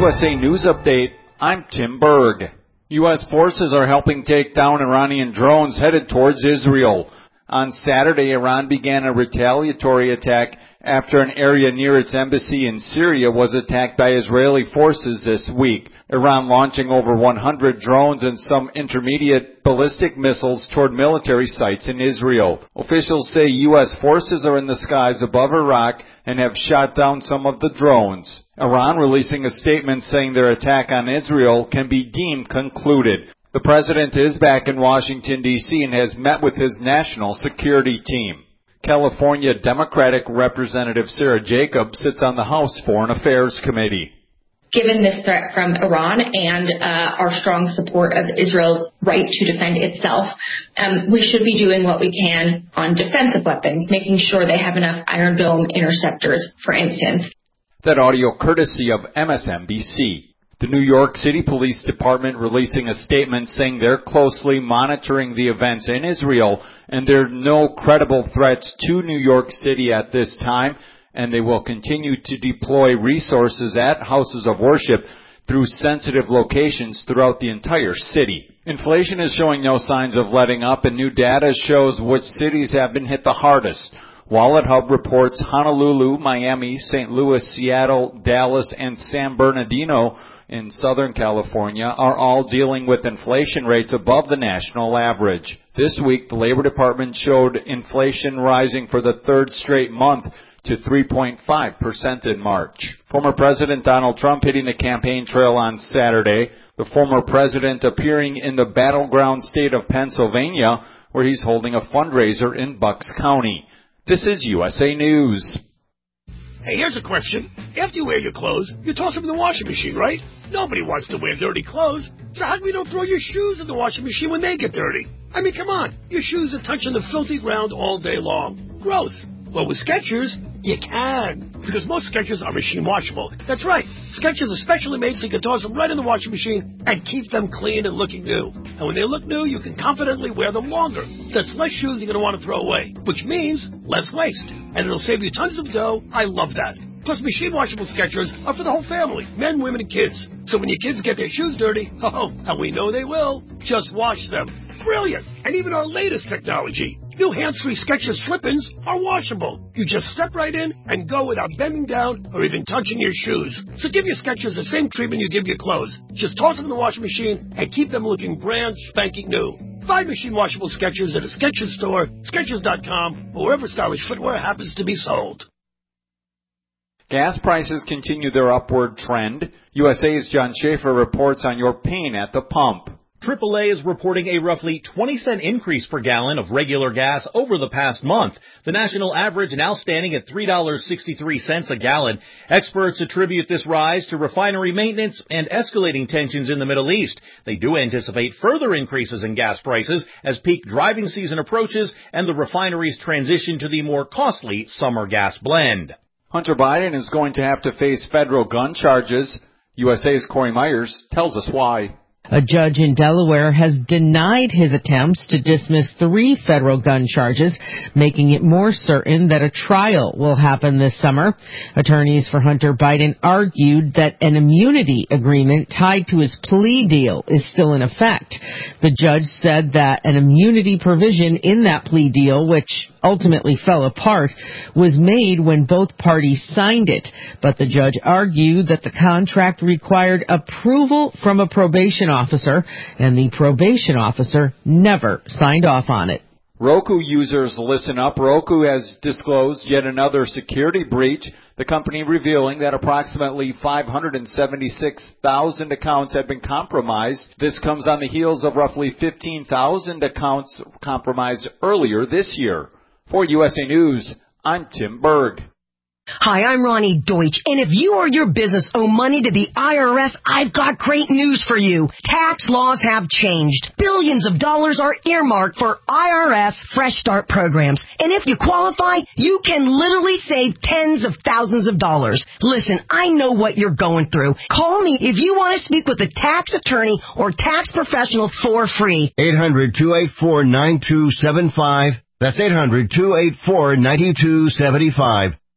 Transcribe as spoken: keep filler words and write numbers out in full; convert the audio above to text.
S A News Update, I'm Tim Berg. U S forces are helping take down Iranian drones headed towards Israel. On Saturday, Iran began a retaliatory attack after an area near its embassy in Syria was attacked by Israeli forces this week. Iran launching over one hundred drones and some intermediate ballistic missiles toward military sites in Israel. Officials say U S forces are in the skies above Iraq and have shot down some of the drones. Iran releasing a statement saying their attack on Israel can be deemed concluded. The president is back in Washington, D C and has met with his national security team. California Democratic Representative Sarah Jacobs sits on the House Foreign Affairs Committee. Given this threat from Iran and uh, our strong support of Israel's right to defend itself, um, we should be doing what we can on defensive weapons, making sure they have enough Iron Dome interceptors, for instance. That audio courtesy of M S N B C. The New York City Police Department releasing a statement saying they're closely monitoring the events in Israel and there are no credible threats to New York City at this time, and they will continue to deploy resources at houses of worship through sensitive locations throughout the entire city. Inflation is showing no signs of letting up, and new data shows which cities have been hit the hardest. Wallet Hub reports Honolulu, Miami, Saint Louis, Seattle, Dallas, and San Bernardino in Southern California are all dealing with inflation rates above the national average. This week, the Labor Department showed inflation rising for the third straight month to three point five percent in March. Former President Donald Trump hitting the campaign trail on Saturday, the former president appearing in the battleground state of Pennsylvania, where he's holding a fundraiser in Bucks County. This is U S A News. Hey, here's a question. After you wear your clothes, you toss them in the washing machine, right? Nobody wants to wear dirty clothes. So how come you don't throw your shoes in the washing machine when they get dirty? I mean, come on. Your shoes are touching the filthy ground all day long. Gross. Well, with Skechers, you can. Because most Skechers are machine washable. That's right. Skechers are specially made so you can toss them right in the washing machine and keep them clean and looking new. And when they look new, you can confidently wear them longer. That's less shoes you're going to want to throw away, which means less waste. And it'll save you tons of dough. I love that. Plus, machine washable Skechers are for the whole family, men, women, and kids. So when your kids get their shoes dirty, oh, and we know they will, just wash them. Brilliant. And even our latest technology. New hands-free Skechers slip-ins are washable. You just step right in and go without bending down or even touching your shoes. So give your Skechers the same treatment you give your clothes. Just toss them in the washing machine and keep them looking brand spanking new. Find machine washable Skechers at a Skechers store, Skechers dot com, or wherever stylish footwear happens to be sold. Gas prices continue their upward trend. U S A's John Schaefer reports on your pain at the pump. triple A is reporting a roughly twenty cent increase per gallon of regular gas over the past month. The national average now standing at three dollars and sixty-three cents a gallon. Experts attribute this rise to refinery maintenance and escalating tensions in the Middle East. They do anticipate further increases in gas prices as peak driving season approaches and the refineries transition to the more costly summer gas blend. Hunter Biden is going to have to face federal gun charges. U S A's Corey Myers tells us why. A judge in Delaware has denied his attempts to dismiss three federal gun charges, making it more certain that a trial will happen this summer. Attorneys for Hunter Biden argued that an immunity agreement tied to his plea deal is still in effect. The judge said that an immunity provision in that plea deal, which ultimately fell apart, was made when both parties signed it. But the judge argued that the contract required approval from a probation officer, and the probation officer never signed off on it. Roku users, listen up. Roku has disclosed yet another security breach, the company revealing that approximately five hundred seventy-six thousand accounts have been compromised. This comes on the heels of roughly fifteen thousand accounts compromised earlier this year. For U S A News, I'm Tim Berg. Hi, I'm Ronnie Deutsch, and if you or your business owe money to the I R S, I've got great news for you. Tax laws have changed. Billions of dollars are earmarked for I R S Fresh Start programs, and if you qualify, you can literally save tens of thousands of dollars. Listen, I know what you're going through. Call me if you want to speak with a tax attorney or tax professional for free. eight hundred, two eight four, nine two seven five. That's eight hundred, two eight four, nine two seven five.